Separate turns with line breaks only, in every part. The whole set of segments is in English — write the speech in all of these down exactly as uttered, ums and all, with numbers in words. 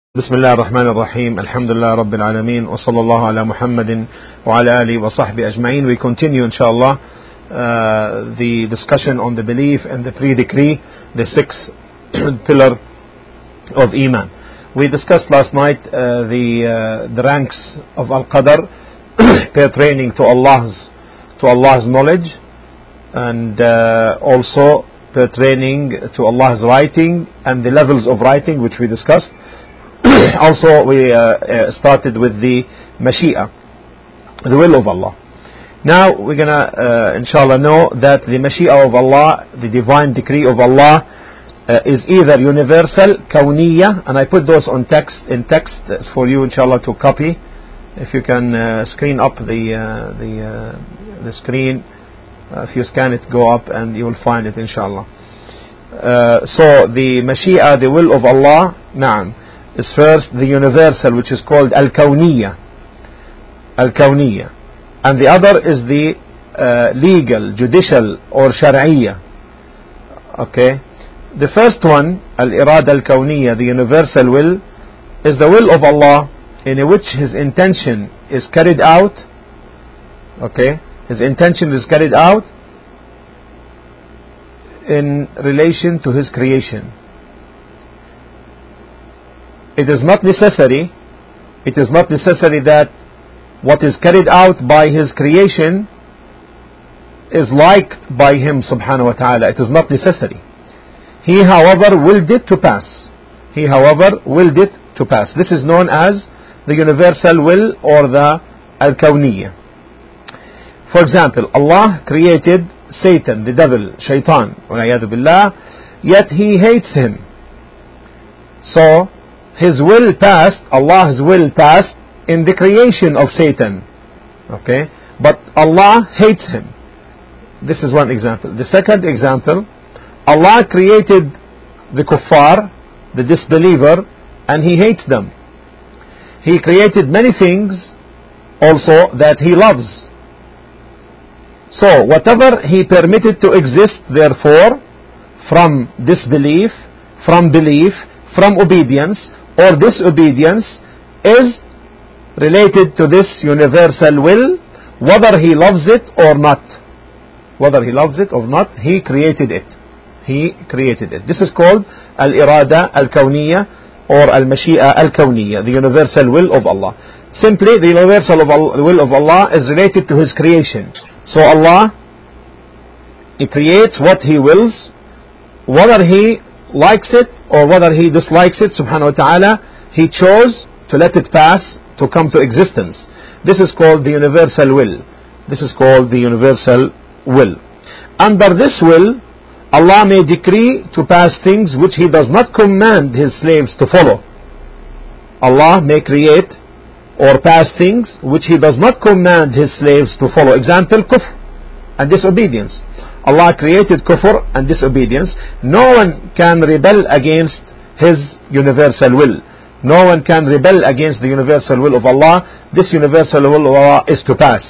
بسم الله الرحمن الرحيم الحمد لله رب العالمين وصلى الله على محمد وعلى آله وصحبه أجمعين. We continue inshallah uh, the discussion on the belief and the pre-decree, the sixth pillar of Iman. We discussed last night uh, the uh, the ranks of Al-Qadr pertaining to Allah's to Allah's knowledge, and uh, also pertaining to Allah's writing and the levels of writing, which we discussed. Also we uh, uh, started with the Mashi'a, the will of Allah. Now we're gonna uh, inshallah know that the Mashi'a of Allah, the divine decree of Allah, uh, is either universal, kawniyya, and I put those on text in text for you inshallah to copy. If you can uh, screen up the uh, the uh, the screen, uh, if you scan it, go up and you will find it inshallah. Uh, so the Mashi'a, the will of Allah, na'am, is first the universal, which is called Al-Kawniyya, Al-Kawniyya, and the other is the uh, legal, judicial or Shar'iyya. Okay, the first one, Al-Irada Al-Kawniyya, the universal will, is the will of Allah in which His intention is carried out. Okay, His intention is carried out in relation to His creation. It is not necessary, it is not necessary that what is carried out by His creation is liked by Him subhanahu wa ta'ala. It is not necessary. He, however, willed it to pass. He, however, willed it to pass. This is known as the universal will or the Al-Kawniyya. For example, Allah created Satan, the devil, Shaitan, وَالْعِيَاذُ بِاللَّهِ, yet He hates him. So, His will passed, Allah's will passed in the creation of Satan. Okay, but Allah hates him. This is one example. The second example, Allah created the kuffar, the disbeliever, and He hates them. He created many things also that He loves. So whatever He permitted to exist, therefore, from disbelief, from belief, from obedience or disobedience, is related to this universal will, whether He loves it or not. Whether He loves it or not, He created it. He created it. This is called Al-Irada Al-Kawniyya or Al-Mashi'a Al-Kawniyya, the universal will of Allah. Simply, the universal of Allah, will of Allah is related to His creation. So Allah, He creates what He wills, whether He likes it or whether He dislikes it subhanahu wa ta'ala, He chose to let it pass to come to existence. This is called the universal will. This is called the universal will. Under this will, Allah may decree to pass things which He does not command His slaves to follow. Allah may create or pass things which He does not command His slaves to follow. Example, kufr and disobedience. Allah created kufr and disobedience. No one can rebel against His universal will. No one can rebel against the universal will of Allah. This universal will of Allah is to pass.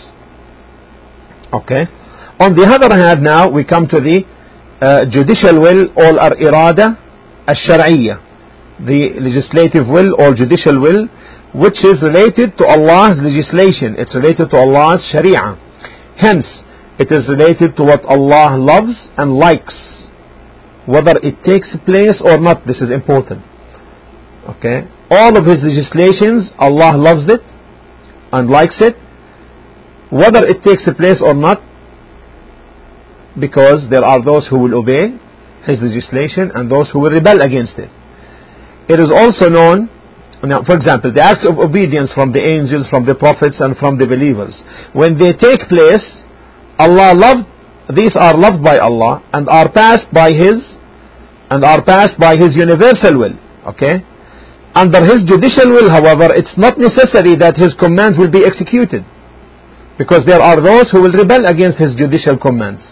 Okay. On the other hand, now we come to the uh, judicial will or al-irada al-shar'iyya, the legislative will or judicial will, which is related to Allah's legislation. It's related to Allah's sharia. Hence, it is related to what Allah loves and likes, whether it takes place or not. This is important. Okay, all of His legislations, Allah loves it and likes it, whether it takes place or not, because there are those who will obey His legislation and those who will rebel against it. It is also known, now, for example, the acts of obedience from the angels, from the prophets, and from the believers, when they take place, Allah loved, these are loved by Allah and are passed by His and are passed by His universal will. Okay? Under His judicial will, however, it's not necessary that His commands will be executed, because there are those who will rebel against His judicial commands.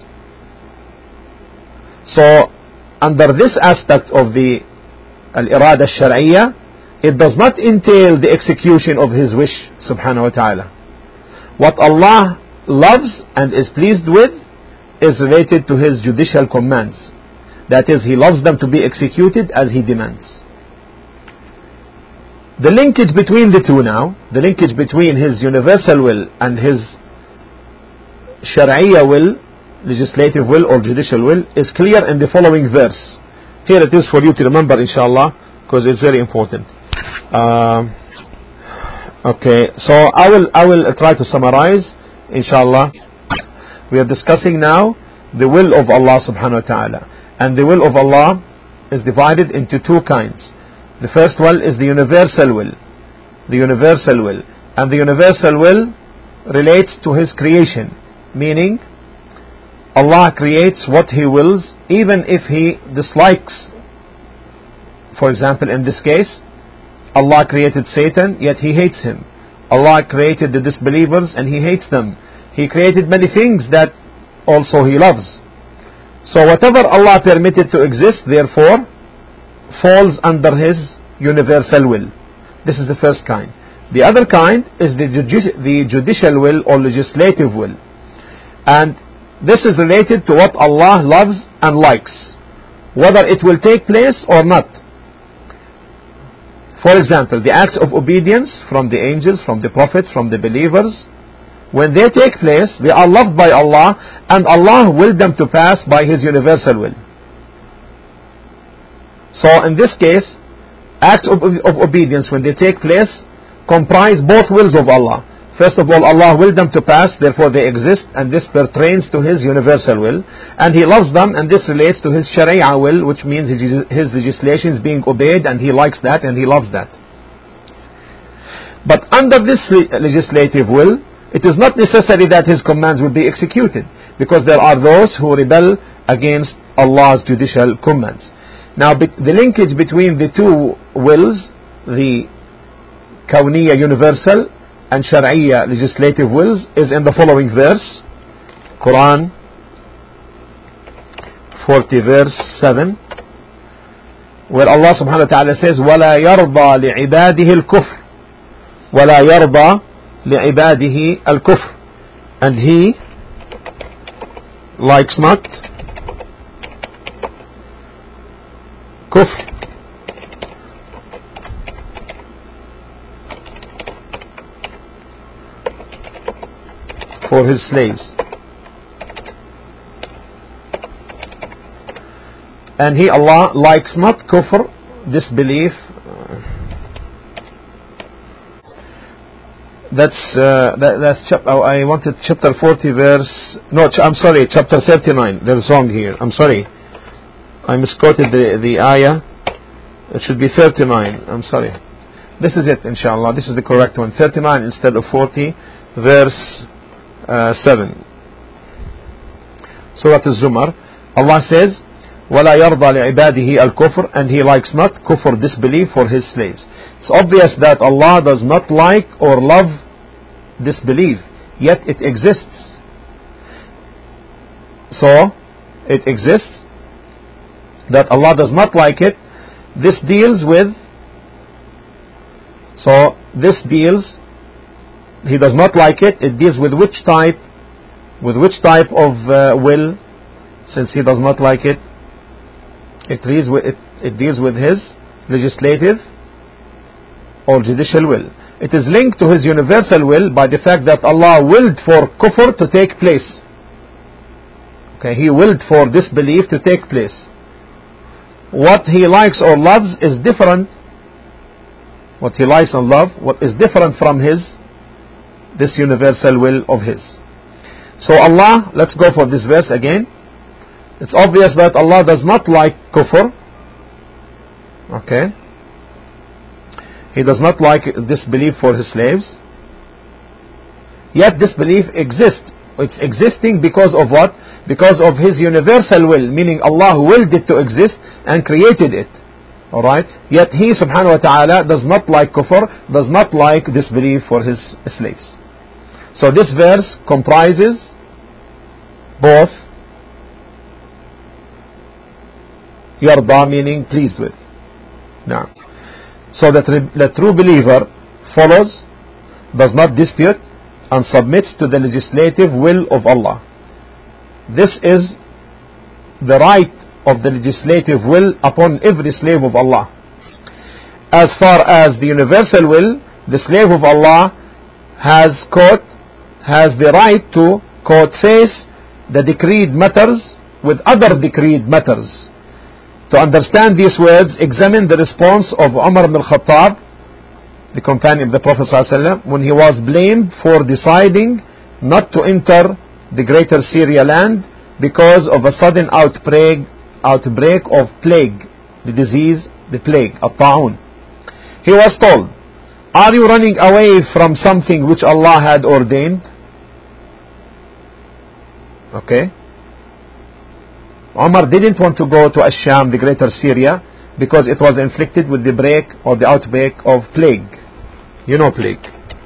So, under this aspect of the Al-Irada Al-Shar'iyya, it does not entail the execution of His wish subhanahu wa ta'ala. What Allah loves and is pleased with is related to His judicial commands. That is, He loves them to be executed as He demands. The linkage between the two now, the linkage between his universal will and his Shari'ah will, legislative will or judicial will, is clear in the following verse. Here it is for you to remember, inshallah, because it's very important. Um, okay, so I will I will try to summarize, inshallah. We are discussing now the will of Allah subhanahu wa ta'ala, and the will of Allah is divided into two kinds. The first one is the universal will. The universal will. And the universal will relates to His creation. Meaning, Allah creates what He wills, even if He dislikes. For example, in this case, Allah created Satan, yet He hates him. Allah created the disbelievers and He hates them. He created many things that also He loves. So whatever Allah permitted to exist, therefore, falls under His universal will. This is the first kind. The other kind is the, judici- the judicial will or legislative will. And this is related to what Allah loves and likes, whether it will take place or not. For example, the acts of obedience from the angels, from the prophets, from the believers, when they take place, they are loved by Allah, and Allah willed them to pass by His universal will. So in this case, acts of, of obedience when they take place comprise both wills of Allah. First of all, Allah willed them to pass, therefore they exist, and this pertains to His universal will, and He loves them, and this relates to His Shari'ah will, which means His, his legislation is being obeyed, and He likes that and He loves that. But under this legislative will, it is not necessary that His commands will be executed, because there are those who rebel against Allah's judicial commands. Now, the linkage between the two wills, the Kawniyya universal and Shar'iyya legislative wills, is in the following verse. Quran forty verse seven, where Allah subhanahu wa ta'ala says, وَلَا يَرْضَى لِعِبَادِهِ الْكُفْرِ وَلَا يَرْضَى لِعِبَادِهِ الْكُفْرِ, and He likes not kufr for His slaves, and He, Allah, likes not kufr, disbelief. That's uh, that, that's chap- oh, I wanted chapter forty verse. No, ch- I'm sorry, chapter thirty-nine. There's wrong here. I'm sorry. I misquoted the, the ayah. It should be thirty-nine. I'm sorry. This is it, inshallah. This is the correct one. thirty-nine instead of forty, verse uh, seven. Surah Az-Zumar. Allah says, وَلَا يَرْضَى لِعِبَادِهِ الْكُفْرِ, and He likes not kufr, disbelief, for His slaves. It's obvious that Allah does not like or love disbelief, yet it exists. So, it exists. That Allah does not like it. This deals with, so this deals, He does not like it. It deals with which type, with which type of uh, will, since He does not like it. It deals with, it, it deals with His legislative or judicial will. It is linked to His universal will by the fact that Allah willed for kufr to take place. Okay, He willed for disbelief to take place. What He likes or loves is different. What He likes and loves, what is different from His, this universal will of His. So Allah, let's go for this verse again. It's obvious that Allah does not like kufr. Okay. He does not like disbelief for His slaves. Yet disbelief exists. It's existing because of what? Because of His universal will, meaning Allah willed it to exist and created it. Alright? Yet He subhanahu wa ta'ala does not like kufr, does not like disbelief for His slaves. So this verse comprises both yarda, meaning pleased with. Now, so that the true believer follows, does not dispute, and submits to the legislative will of Allah. This is the right of the legislative will upon every slave of Allah. as far as the universal will, the slave of Allah has quote, has the right to quote face the decreed matters with other decreed matters. To understand these words, examine the response of Umar ibn al-Khattab, the companion of the Prophet ﷺ, when he was blamed for deciding not to enter the greater Syria land because of a sudden outbreak, outbreak of plague, the disease, the plague, at-ta'un. He was told, are you running away from something which Allah had ordained? Okay. Umar didn't want to go to Ash-Sham, the greater Syria, because it was inflicted with the break or the outbreak of plague. You know plague.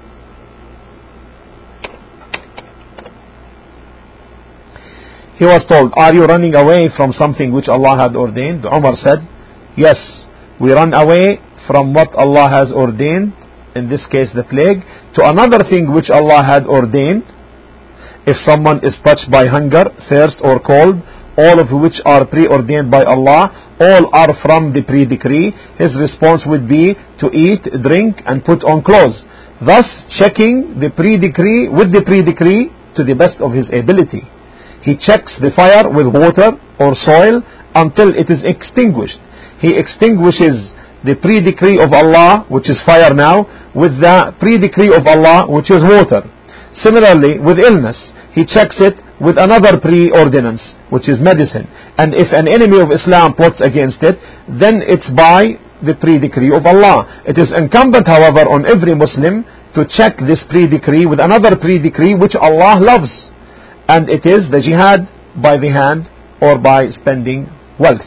He was told, are you running away from something which Allah had ordained? Umar said, yes, we run away from what Allah has ordained, in this case the plague, to another thing which Allah had ordained. If someone is touched by hunger, thirst or cold, all of which are preordained by Allah, all are from the pre-decree, his response would be to eat, drink and put on clothes, thus checking the pre-decree with the pre-decree to the best of his ability. He checks the fire with water or soil until it is extinguished. He extinguishes the pre-decree of Allah, which is fire now, with the pre-decree of Allah, which is water. Similarly, with illness, he checks it with another pre-ordinance, which is medicine. And if an enemy of Islam plots against it, then it's by the pre-decree of Allah. It is incumbent, however, on every Muslim to check this pre-decree with another pre-decree which Allah loves. And it is the jihad by the hand or by spending wealth.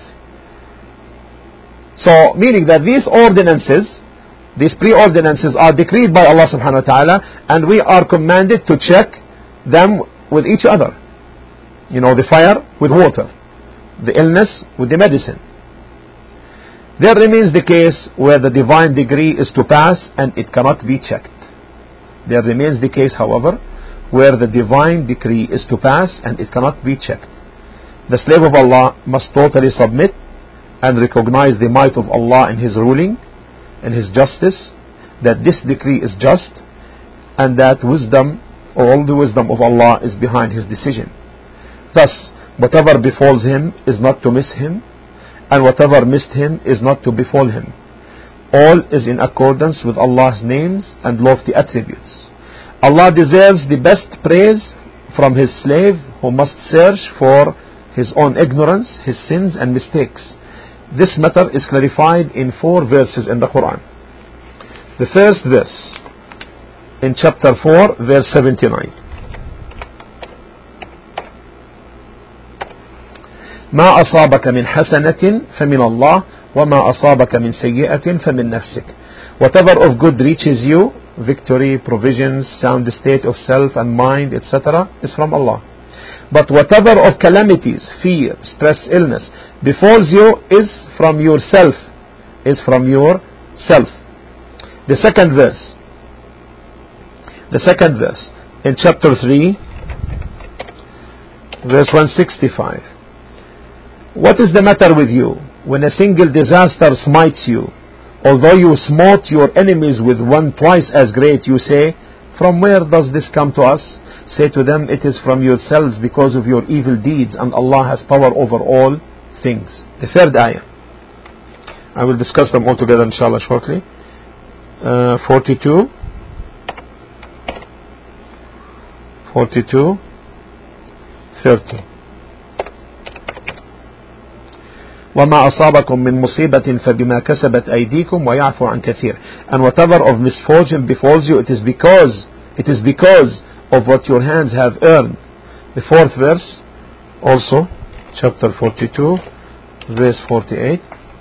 So, meaning that these ordinances, these pre-ordinances are decreed by Allah subhanahu wa ta'ala, and we are commanded to check them with each other. You know, the fire with water, the illness with the medicine. There remains the case where the divine decree is to pass and it cannot be checked. There remains the case, however, where the divine decree is to pass and it cannot be checked. The slave of Allah must totally submit and recognize the might of Allah in His ruling and His justice, that this decree is just, and that wisdom, or all the wisdom of Allah is behind His decision. Thus, whatever befalls him is not to miss him, and whatever missed him is not to befall him. All is in accordance with Allah's names and lofty attributes. Allah deserves the best praise from His slave, who must search for his own ignorance, his sins and mistakes. This matter is clarified in four verses in the Quran. The first verse in chapter four, verse seventy-nine. ما أصابك من حسنة فمن الله وما أصابك من سيئة فمن نفسك. Whatever of good reaches you, victory, provisions, sound state of self and mind, et cetera, is from Allah. But whatever of calamities, fear, stress, illness befalls you is from yourself, is from yourself. The second verse, the second verse in chapter three, verse one sixty-five. What is the matter with you when a single disaster smites you? Although you smote your enemies with one twice as great, you say, from where does this come to us? Say to them, it is from yourselves because of your evil deeds, and Allah has power over all things. The third ayah. I will discuss them all together inshallah shortly. Uh, forty-two. forty-two. thirty. وَمَا أَصَابَكُم مِّن مُّصِيبَةٍ فَبِمَا كَسَبَتْ أَيْدِيكُمْ وَيَعْفُو عَن كَثِيرٍ. And whatever of misfortune befalls you, it is because, it is because of what your hands have earned. The fourth verse, also, chapter forty-two, verse forty-eight.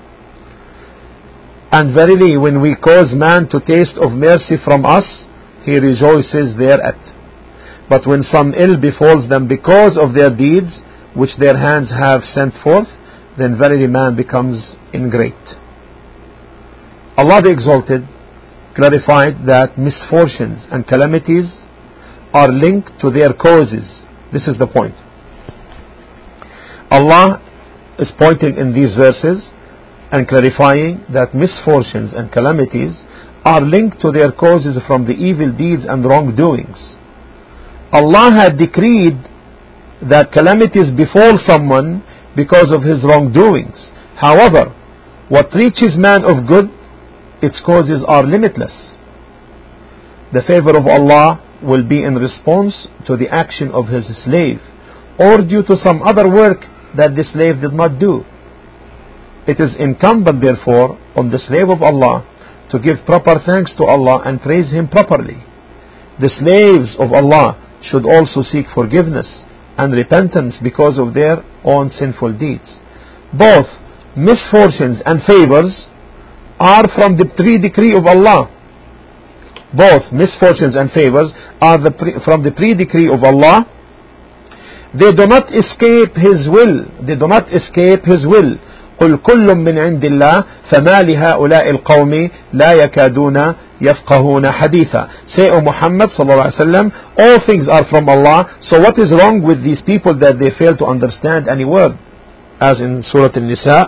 And verily, when we cause man to taste of mercy from us, he rejoices thereat. But when some ill befalls them because of their deeds, which their hands have sent forth, then verily man becomes ingrate. Allah the Exalted clarified that misfortunes and calamities are linked to their causes. This is the point. Allah is pointing in these verses and clarifying that misfortunes and calamities are linked to their causes from the evil deeds and wrongdoings. Allah had decreed that calamities befall someone because of his wrongdoings. However, what reaches man of good, its causes are limitless. The favor of Allah will be in response to the action of his slave, or due to some other work that the slave did not do. It is incumbent, therefore, on the slave of Allah to give proper thanks to Allah and praise Him properly. The slaves of Allah should also seek forgiveness and repentance because of their own sinful deeds. Both misfortunes and favors are from the pre-decree of Allah. Both misfortunes and favors are the pre- from the pre-decree of Allah. They do not escape His will. They do not escape His will. قل كل من عند الله فما لهؤلاء القوم لا يكادون يفقهون حديثا. Say, O Muhammad sallallahu alaihi wasallam, all things are from Allah. So what is wrong with these people that they fail to understand any word? As in Surah An-Nisa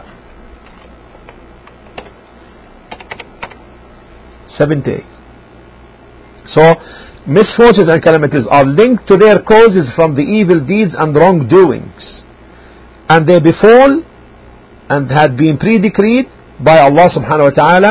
seventy-eight. So misfortunes and calamities are linked to their causes from the evil deeds and wrongdoings, and they befall and had been pre-decreed by Allah subhanahu wa ta'ala.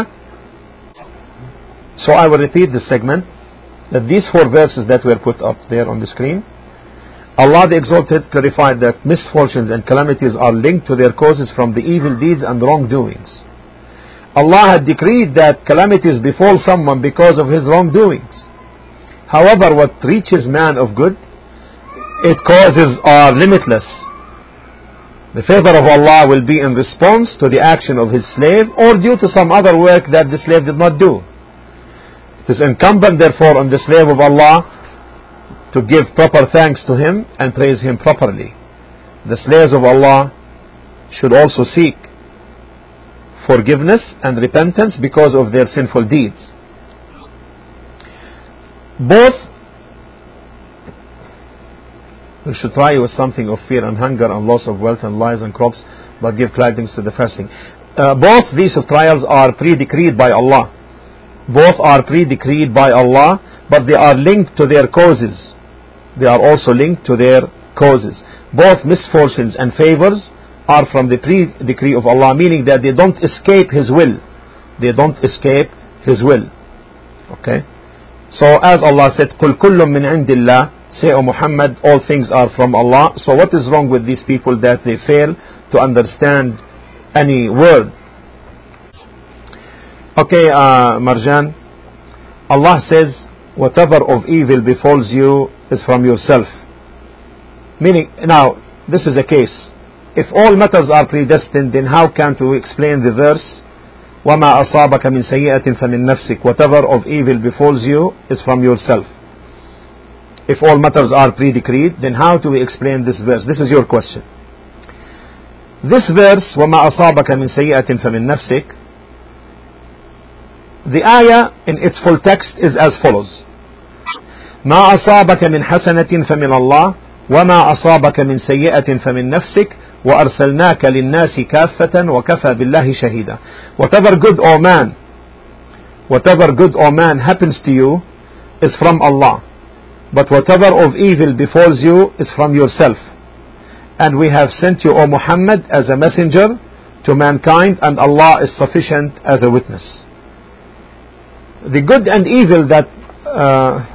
So I will repeat this segment, that these four verses that were put up there on the screen, Allah the Exalted clarified that misfortunes and calamities are linked to their causes from the evil deeds and wrongdoings. Allah had decreed that calamities befall someone because of his wrongdoings. However, what reaches man of good, its causes are limitless. The favor of Allah will be in response to the action of his slave or due to some other work that the slave did not do. It is incumbent, therefore, on the slave of Allah to give proper thanks to him and praise him properly. The slaves of Allah should also seek forgiveness and repentance because of their sinful deeds. Both, we should try with something of fear and hunger and loss of wealth and lives and crops, but give tidings to the fasting. Uh, both these trials are pre-decreed by Allah. Both are pre-decreed by Allah, but they are linked to their causes. They are also linked to their causes. Both misfortunes and favors are from the pre-decree of Allah, meaning that they don't escape His will. They don't escape His will. Okay? So as Allah said, قُلْ كُلٌّ مِّنْ عِنْدِ اللَّهِ, say, O Muhammad, all things are from Allah. So what is wrong with these people that they fail to understand any word? Okay, uh, Marjan, Allah says, whatever of evil befalls you is from yourself. Meaning, now, this is a case. If all matters are predestined, then how can we explain the verse, وَمَا أَصَابَكَ مِنْ سَيِّئَةٍ فَمِنْ نَفْسِكَ, whatever of evil befalls you is from yourself. If all matters are pre-decreed, then how do we explain this verse? This is your question. This verse, وَمَا أَصَابَكَ مِنْ سَيِّئَةٍ فَمِنْ نَفْسِكَ, the ayah in its full text is as follows. مَا أَصَابَكَ مِنْ حَسَنَةٍ فَمِنَ اللَّهِ وَمَا أَصَابَكَ مِنْ سَيِّئَةٍ فَمِنْ نَفْسِكَ وَأَرْسَلْنَاكَ لِلنَّاسِ كَافَّةً وَكَفَى بِاللَّهِ شَهِيدًا. Whatever good or man, whatever good or man happens to you is from Allah. But whatever of evil befalls you is from yourself. And we have sent you, O Muhammad, as a messenger to mankind, and Allah is sufficient as a witness. The good and evil that... Uh,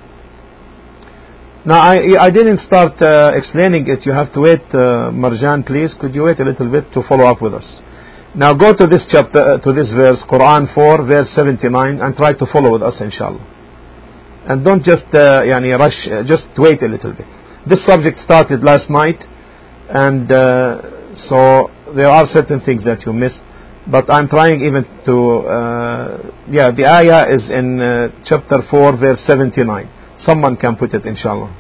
now, I, I didn't start uh, explaining it. You have to wait, uh, Marjan, please. Could you wait a little bit to follow up with us? Now go to this chapter, uh, to this verse, Quran four, verse seventy-nine, and try to follow with us, inshallah. And don't just uh, yani rush, uh, just wait a little bit. This subject started last night, and uh, so there are certain things that you missed, but I'm trying even to, uh, yeah, the ayah is in uh, chapter four, verse seventy-nine. Someone can put it, inshallah.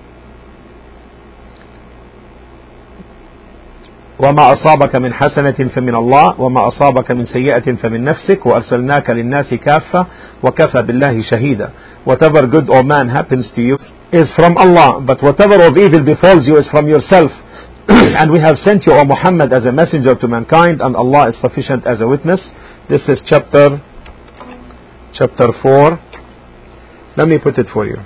وما أصابك من حسنة فمن الله وما أصابك من سيئة فمن نفسك وأرسلناك للناس كافة وكفى بالله شهيدا. Whatever good or man happens to you is from Allah, but whatever of evil befalls you is from yourself. and we have sent you, O Muhammad, as a messenger to mankind, and Allah is sufficient as a witness. This is chapter chapter four. Let me put it for you.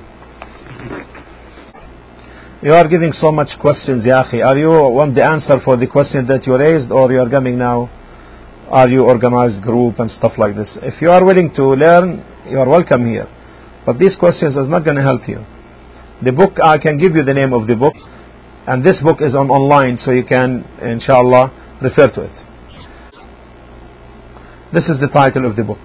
You are giving so much questions, Ya akhi. Are you want the answer for the question that you raised, or you are coming now? Are you organized group and stuff like this? If you are willing to learn, you are welcome here. But these questions is not going to help you. The book, I can give you the name of the book, and this book is on online, so you can, inshallah, refer to it. This is the title of the book.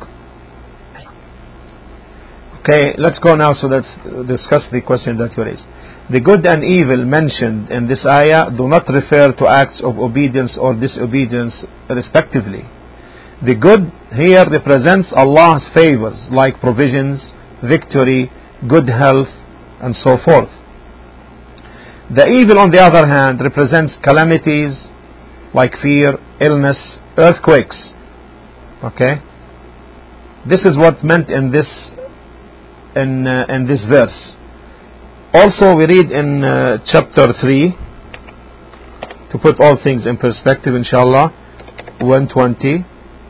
Okay, let's go now, so let's discuss the question that you raised. The good and evil mentioned in this ayah do not refer to acts of obedience or disobedience respectively. The good here represents Allah's favors like provisions, victory, good health, and so forth. The evil, on the other hand, represents calamities like fear, illness, earthquakes. Okay? This is what meant in this in uh, in this verse. Also, we read in uh, chapter three, to put all things in perspective, inshallah, one twenty.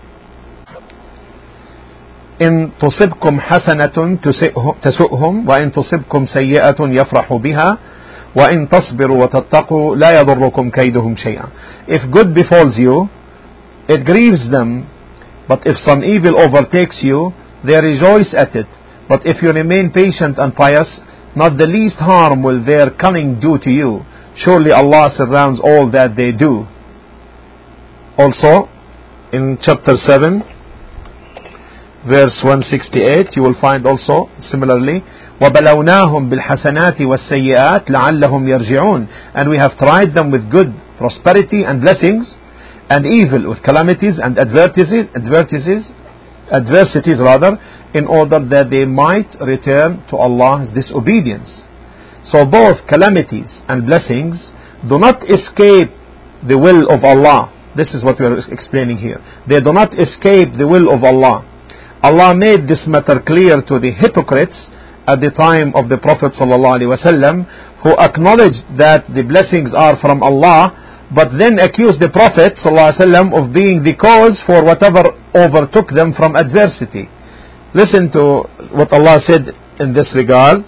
إن تصبكم حسنة تسؤهم وإن تصبكم سيئة يفرحوا بها وإن تصبروا وتتقوا لا يضركم كيدهم شيئا. If good befalls you, it grieves them, but if some evil overtakes you, they rejoice at it. But if you remain patient and pious, not the least harm will their cunning do to you. Surely Allah surrounds all that they do. Also, in chapter seven, verse one sixty-eight, you will find also similarly, وَبَلَوْنَاهُمْ بِالْحَسَنَاتِ وَالسَّيِّئَاتِ لَعَلَّهُمْ يَرْجِعُونَ. And we have tried them with good, prosperity and blessings, and evil with calamities and adversities, adversities, adversities rather, in order that they might return to Allah's disobedience. So both calamities and blessings do not escape the will of Allah. This is what we are explaining here. They do not escape the will of Allah. Allah made this matter clear to the hypocrites at the time of the Prophet ﷺ, who acknowledged that the blessings are from Allah, but then accused the Prophet ﷺ of being the cause for whatever overtook them from adversity. Listen to what Allah said in this regard.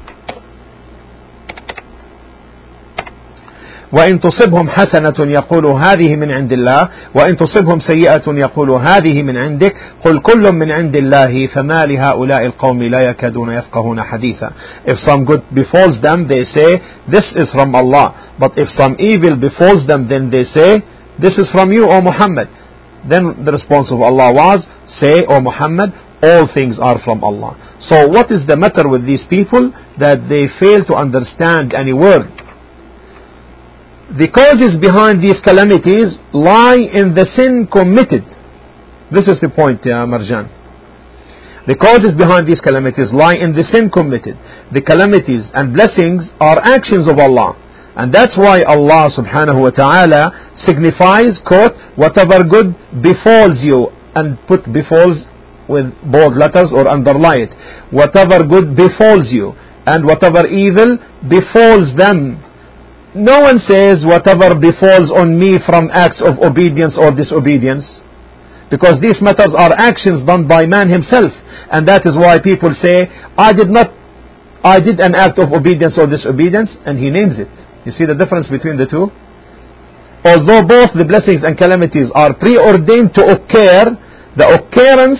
وإن تصبهم حسنة يقولوا هذه من عند الله وإن تصبهم سيئة يقولوا هذه من عندك قل كل من عند الله فما لهؤلاء القوم لا يكادون يفقهون حديثا. If some good befalls them, they say this is from Allah. But if some evil befalls them, then they say this is from you, O Muhammad. Then the response of Allah was, say, O Muhammad, all things are from Allah. So what is the matter with these people that they fail to understand any word? The causes behind these calamities lie in the sin committed. This is the point, Ya Marjan. The causes behind these calamities lie in the sin committed. The calamities and blessings are actions of Allah. And that's why Allah subhanahu wa ta'ala signifies, quote, whatever good befalls you, and put befalls with bold letters or underline it. Whatever good befalls you, and whatever evil befalls them. No one says whatever befalls on me from acts of obedience or disobedience, because these matters are actions done by man himself, and that is why people say, I did not, I did an act of obedience or disobedience, and he names it. You see the difference between the two? Although both the blessings and calamities are preordained to occur, the occurrence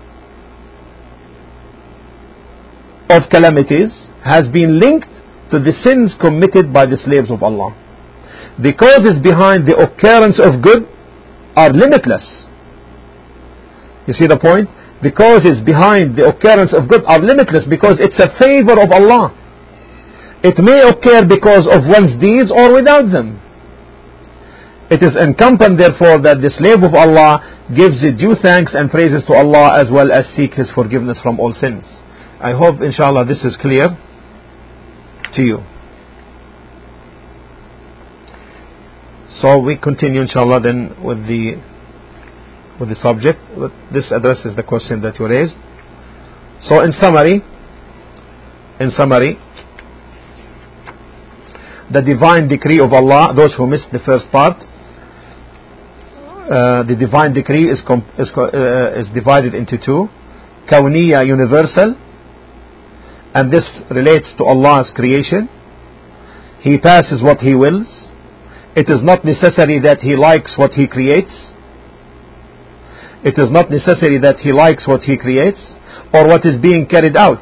of calamities has been linked to the sins committed by the slaves of Allah. The causes behind the occurrence of good are limitless. You see the point? The causes behind the occurrence of good are limitless because it's a favor of Allah. It may occur because of one's deeds or without them. It is incumbent therefore that the slave of Allah gives due thanks and praises to Allah as well as seek His forgiveness from all sins. I hope inshallah this is clear to you. So we continue inshallah then with the with the subject. This addresses the question that you raised. So in summary, in summary, the divine decree of Allah. Those who missed the first part, uh, the divine decree is, comp- is, uh, is divided into two: Kawniyya, universal, and this relates to Allah's creation. He passes what He wills. It is not necessary that He likes what He creates. It is not necessary that He likes what He creates or what is being carried out.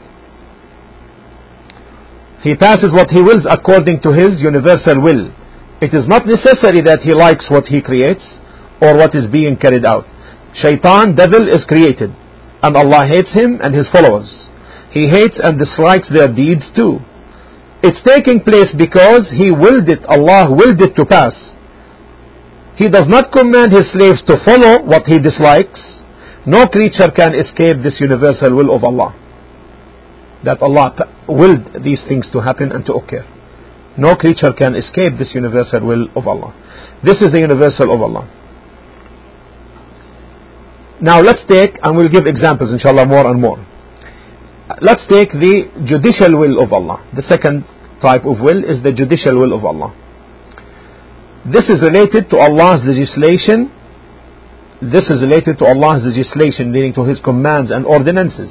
He passes what He wills according to His universal will. It is not necessary that He likes what He creates or what is being carried out. Shaitan, devil, is created, and Allah hates him and his followers. He hates and dislikes their deeds too. It's taking place because He willed it, Allah willed it to pass. He does not command His slaves to follow what He dislikes. No creature can escape this universal will of Allah, that Allah willed these things to happen and to occur. No creature can escape this universal will of Allah. This is the universal of Allah. Now let's take, and we'll give examples inshallah more and more. Let's take the judicial will of Allah. The second type of will is the judicial will of Allah. This is related to Allah's legislation. This is related to Allah's legislation, meaning to His commands and ordinances.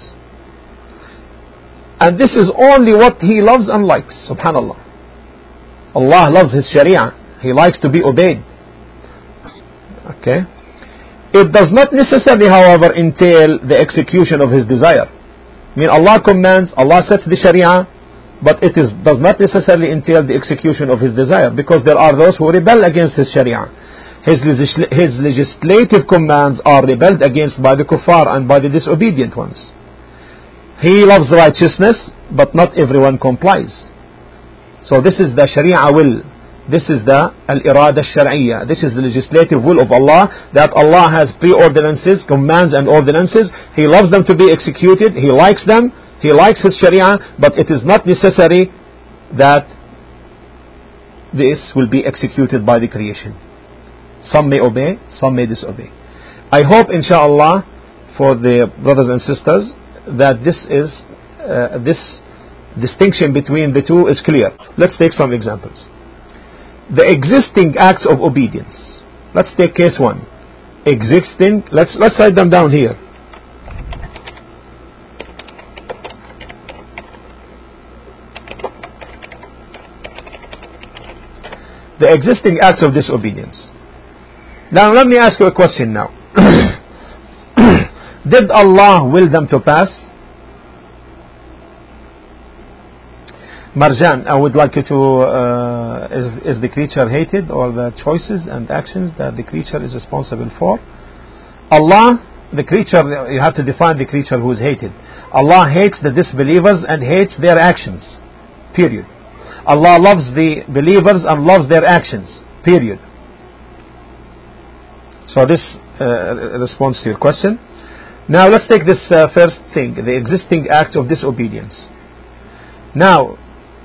And this is only what He loves and likes. Subhanallah. Allah loves His Sharia. He likes to be obeyed. Okay. It does not necessarily, however, entail the execution of His desire. I mean, Allah commands, Allah sets the Sharia, but it is, does not necessarily entail the execution of His desire, because there are those who rebel against His Sharia. His, legisl- his legislative commands are rebelled against by the kuffar and by the disobedient ones. He loves righteousness, but not everyone complies. So this is the Sharia will. This is the al-irada al-shar'iyya. This is the legislative will of Allah, that Allah has pre-ordinances, commands and ordinances. He loves them to be executed. He likes them. He likes His Sharia, but it is not necessary that this will be executed by the creation. Some may obey, some may disobey. I hope, inshallah, for the brothers and sisters, that this is uh, this distinction between the two is clear. Let's take some examples. The existing acts of obedience. Let's take case one. Existing. Let's let's write them down here. The existing acts of disobedience. Now let me ask you a question now. Did Allah will them to pass? Marjan, I would like you to, uh, is, is the creature hated, or the choices and actions that the creature is responsible for? Allah, the creature, you have to define the creature who is hated. Allah hates the disbelievers and hates their actions. Period. Allah loves the believers and loves their actions. Period. So this uh, responds to your question. Now let's take this uh, first thing, the existing acts of disobedience. Now,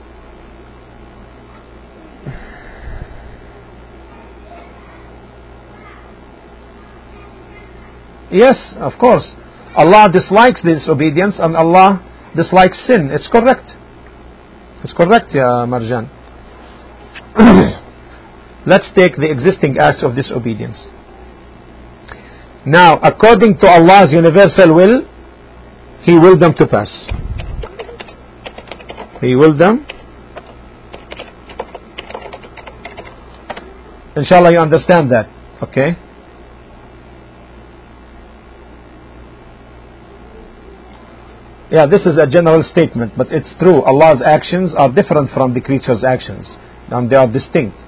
yes, of course, Allah dislikes disobedience and Allah dislikes sin. It's correct. It's correct, Ya Marjan. Let's take the existing acts of disobedience. Now, according to Allah's universal will, He willed them to pass. He willed them. Inshallah, you understand that. Okay? Yeah, this is a general statement, but it's true. Allah's actions are different from the creature's actions, and they are distinct.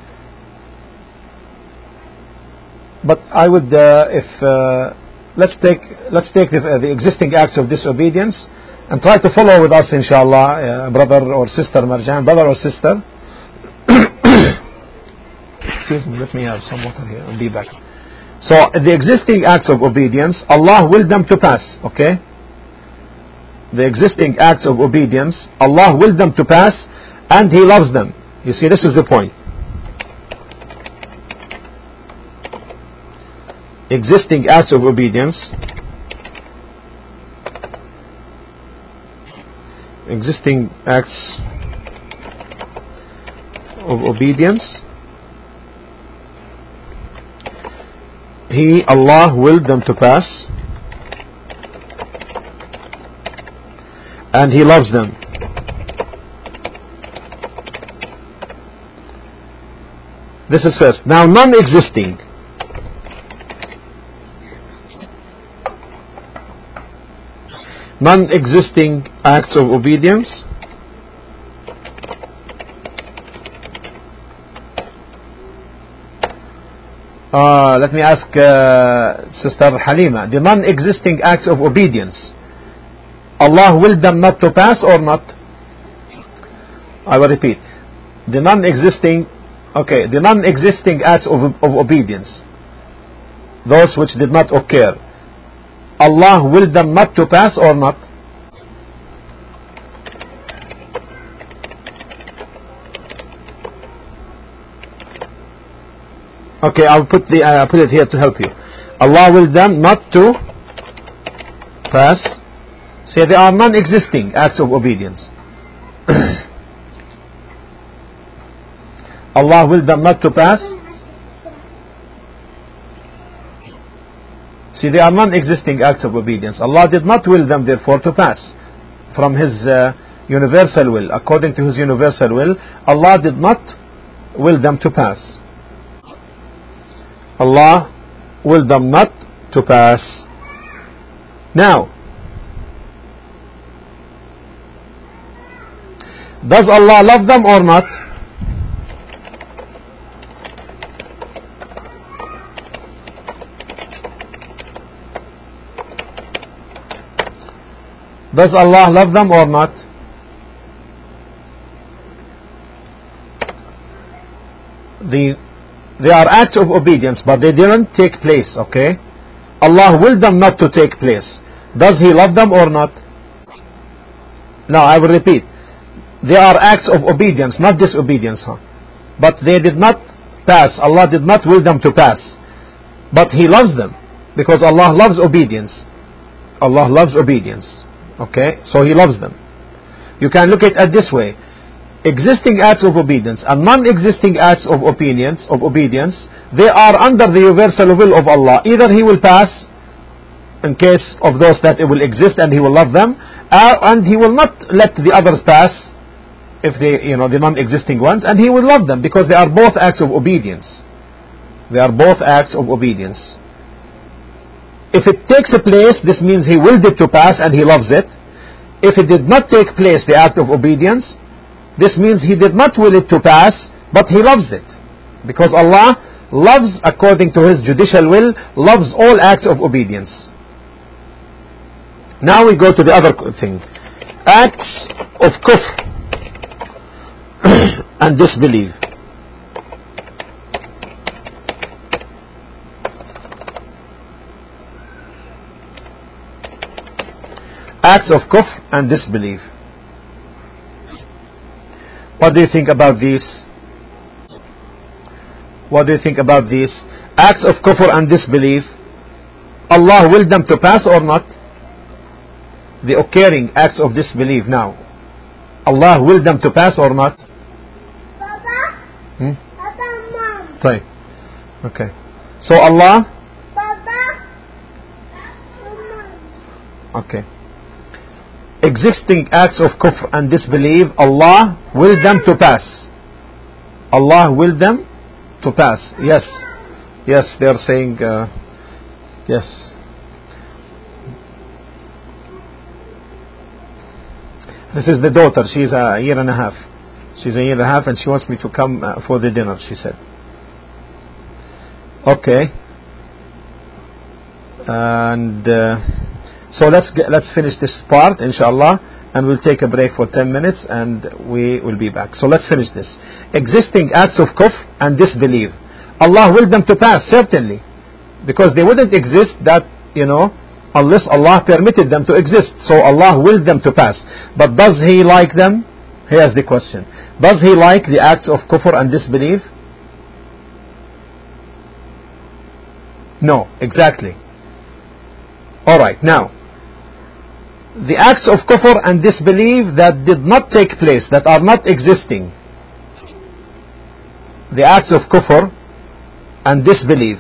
But I would, uh, if uh, let's take let's take the, uh, the existing acts of disobedience and try to follow with us, inshallah, uh, brother or sister Marjan, brother or sister. Excuse me, let me have some water here. I'll be back. So the existing acts of obedience, Allah willed them to pass. Okay. The existing acts of obedience, Allah willed them to pass, and He loves them. You see, this is the point. Existing acts of obedience, existing acts of obedience, He, Allah, willed them to pass, and He loves them. This is first. Now, non-existing. Non-existing acts of obedience. Uh, let me ask uh, Sister Halima. The non-existing acts of obedience, Allah willed them not to pass or not? I will repeat. The non-existing, okay, the non-existing acts of, of obedience, those which did not occur, Allah willed them not to pass or not? Okay, I'll put the uh, put it here to help you. Allah willed them not to pass. Say they are non-existing acts of obedience. Allah willed them not to pass. See, they are non-existing acts of obedience. Allah did not will them therefore to pass from His uh, universal will. According to His universal will, Allah did not will them to pass. Allah willed them not to pass. Now, does Allah love them or not? Does Allah love them or not? The They are acts of obedience, but they didn't take place, okay? Allah willed them not to take place. Does He love them or not? Now, I will repeat. They are acts of obedience, not disobedience, huh? But they did not pass. Allah did not will them to pass. But He loves them, because Allah loves obedience. Allah loves obedience, okay? So He loves them. You can look at it this way. Existing acts of obedience and non-existing acts of obedience, of obedience, they are under the universal will of Allah. Either He will pass in case of those that it will exist and He will love them, uh, and He will not let the others pass if they, you know, the non-existing ones, and He will love them because they are both acts of obedience. They are both acts of obedience. If it takes a place, this means He willed it to pass and He loves it. If it did not take place, the act of obedience, this means He did not will it to pass, but He loves it. Because Allah loves, according to His judicial will, loves all acts of obedience. Now we go to the other thing. Acts of kufr and disbelief. Acts of kufr and disbelief. What do you think about these? What do you think about these? Acts of kufr and disbelief. Allah willed them to pass or not? The occurring acts of disbelief now. Allah willed them to pass or not?
Papa?
Hmm?
Papa, Mom.
Right. Okay. So Allah?
Papa? Mom.
Okay. Existing acts of kufr and disbelief, Allah willed them to pass. Allah willed them to pass. Yes. Yes, they are saying, uh, yes. This is the daughter. She's a year and a half. She's a year and a half and she wants me to come uh, for the dinner, she said. Okay. And... Uh, So let's get, let's finish this part, inshallah, and we'll take a break for ten minutes and we will be back. So let's finish this. Existing acts of kufr and disbelief. Allah willed them to pass, certainly. Because they wouldn't exist that, you know, unless Allah permitted them to exist. So Allah willed them to pass. But does He like them? Here's the question. Does He like the acts of kufr and disbelief? No, exactly. Alright, now. The acts of kufr and disbelief that did not take place, that are not existing, the acts of kufr and disbelief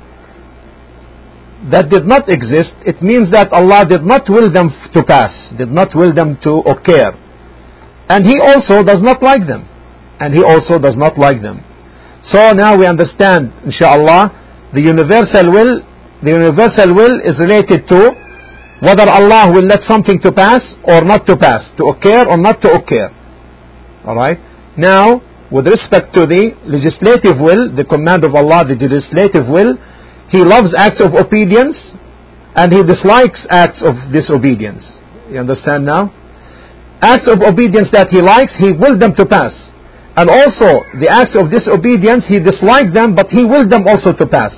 that did not exist, it means that Allah did not will them to pass, did not will them to occur, and He also does not like them, and He also does not like them. So now we understand, inshallah, the universal will. The universal will is related to whether Allah will let something to pass or not to pass, to occur or not to occur. Alright? Now, with respect to the legislative will, the command of Allah, the legislative will, He loves acts of obedience and He dislikes acts of disobedience. You understand now? Acts of obedience that He likes, He willed them to pass. And also, the acts of disobedience, He disliked them, but He willed them also to pass.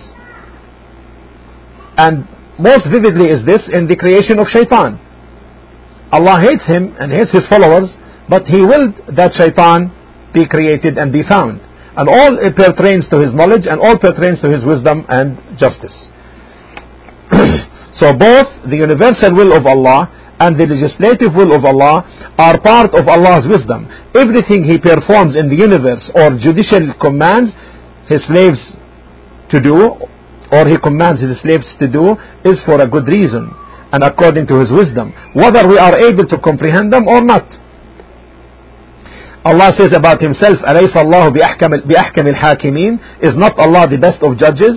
And most vividly is this in the creation of shaitan. Allah hates him and hates his followers, but He willed that shaitan be created and be found. And all it pertains to His knowledge and all pertains to His wisdom and justice. So both the universal will of Allah and the legislative will of Allah are part of Allah's wisdom. Everything He performs in the universe or judicial commands His slaves to do, or He commands His slaves to do, is for a good reason and according to His wisdom, whether we are able to comprehend them or not. Allah says about Himself, أَلَيْسَ اللَّهُ بِأَحْكَمِ الْحَاكِمِينَ? Is not Allah the best of judges?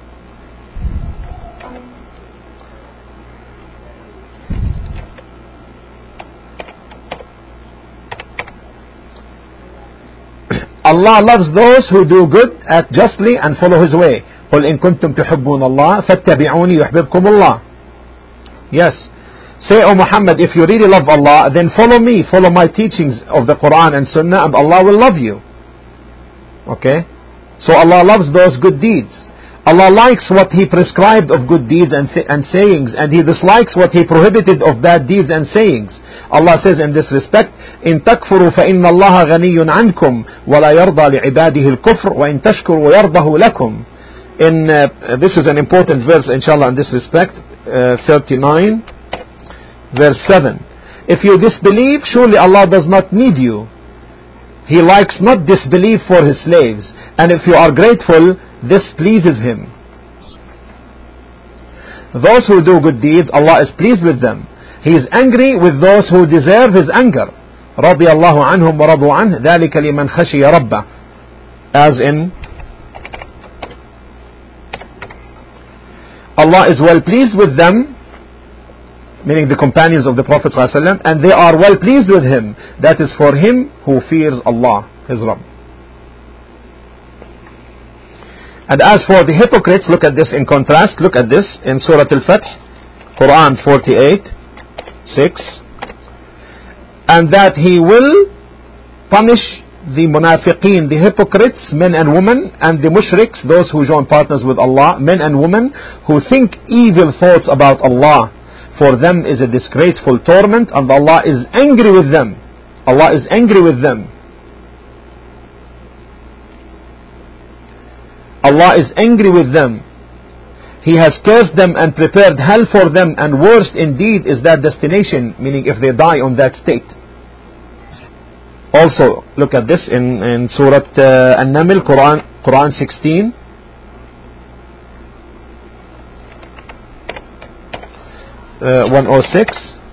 Allah loves those who do good, act justly and follow His way. قُلْ إِن كُنْتُمْ تُحِبُّونَ اللَّهَ فَاتَّبِعُونِي يُحْبِبْكُمُ اللَّهُ. Yes. Say, O Muhammad, if you really love Allah, then follow me, follow my teachings of the Quran and Sunnah, and Allah will love you. Okay? So Allah loves those good deeds. Allah likes what He prescribed of good deeds and, th- and sayings, and He dislikes what He prohibited of bad deeds and sayings. Allah says in this respect, إِن تَكْفُرُوا فَإِنَّ اللَّهَ غَنِيٌّ عَنْكُمْ وَلَا يَرْضَى لِعِبَادِهِ الْكُفْرَ وَإِن تَشْكُرُوا يَرْضَهُ لَكُمْ. In, uh, this is an important verse, inshallah, in this respect, uh, thirty-nine. Verse seven. If you disbelieve, surely Allah does not need you. He likes not disbelief for His slaves. And if you are grateful, this pleases Him. Those who do good deeds, Allah is pleased with them. He is angry with those who deserve His anger. رضي الله عنهم ورضوا عنه ذلك لمن خشي ربه. As in, Allah is well pleased with them, meaning the companions of the Prophet ﷺ, and they are well pleased with him. That is for him who fears Allah, his Rabb. And as for the hypocrites, look at this in contrast. Look at this in Surah Al-Fath, Quran forty-eight, six. And that He will punish the munafiqeen, the hypocrites, men and women, and the mushriks, those who join partners with Allah, men and women, who think evil thoughts about Allah. For them is a disgraceful torment, and Allah is angry with them. Allah is angry with them. Allah is angry with them. He has cursed them and prepared hell for them, and worst indeed is that destination, meaning if they die on that state. Also, look at this in, in Surah uh, An-Naml, Quran, Quran sixteen. Uh, one oh six.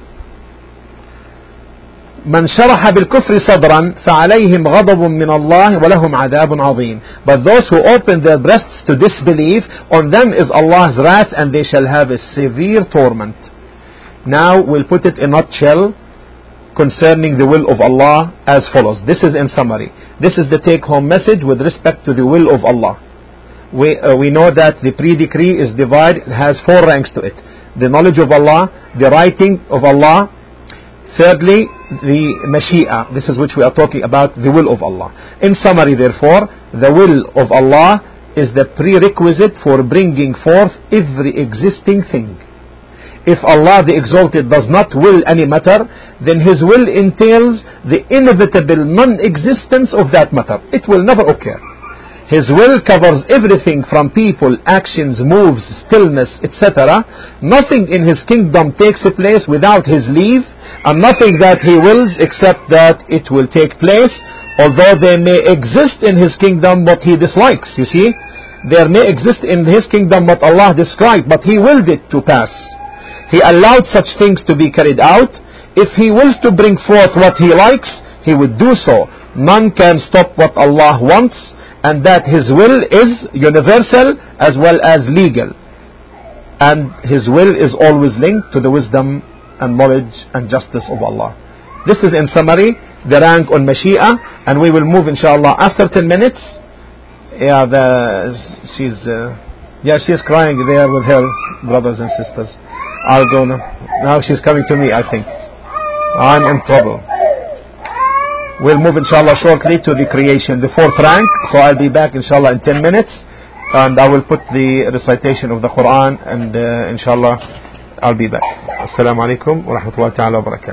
من شرح بالكفر صدرا فعليهم غضب من الله ولهم عذاب عظيم. But those who open their breasts to disbelief, on them is Allah's wrath, and they shall have a severe torment. Now we'll put it in a nutshell concerning the will of Allah as follows. This is in summary. This is the take-home message with respect to the will of Allah. We, uh, we know that the pre-decree is divided, has four ranks to it. The knowledge of Allah, the writing of Allah, thirdly, the Mashi'a. This is which we are talking about, the will of Allah. In summary, therefore, the will of Allah is the prerequisite for bringing forth every existing thing. If Allah the Exalted does not will any matter, then His will entails the inevitable non-existence of that matter. It will never occur. His will covers everything from people, actions, moves, stillness, et cetera. Nothing in His kingdom takes place without His leave, and nothing that He wills except that it will take place. although there may exist in His kingdom what He dislikes. You see, there may exist in His kingdom what Allah described, but He willed it to pass. He allowed such things to be carried out. If He wills to bring forth what He likes, He would do so. None can stop what Allah wants, and that His will is universal as well as legal. And His will is always linked to the wisdom and knowledge and justice of Allah. This is in summary the rank on Mashi'a, and we will move inshallah after ten minutes. Yeah, the, she's uh, yeah, she's crying there with her brothers and sisters. I'll go now. Now she's coming to me, I think. I'm in trouble. We'll move inshallah shortly to the creation, the fourth rank. So I'll be back inshallah in ten minutes, and I will put the recitation of the Quran, and uh, inshallah I'll be back. Assalamu alaikum wa rahmatullahi ta'ala wa barakatuh.